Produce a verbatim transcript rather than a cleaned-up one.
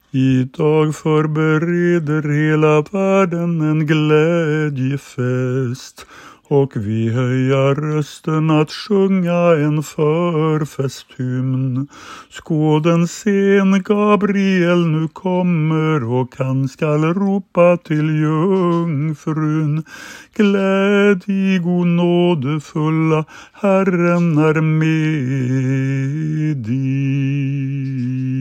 Idag förbereder hela världen en glädjefest, och vi höjer rösten att sjunga en förfesthymn. Skåden sen Gabriel nu kommer, och han skall ropa till jungfrun: glädj, o nådefulla, Herren är med dig.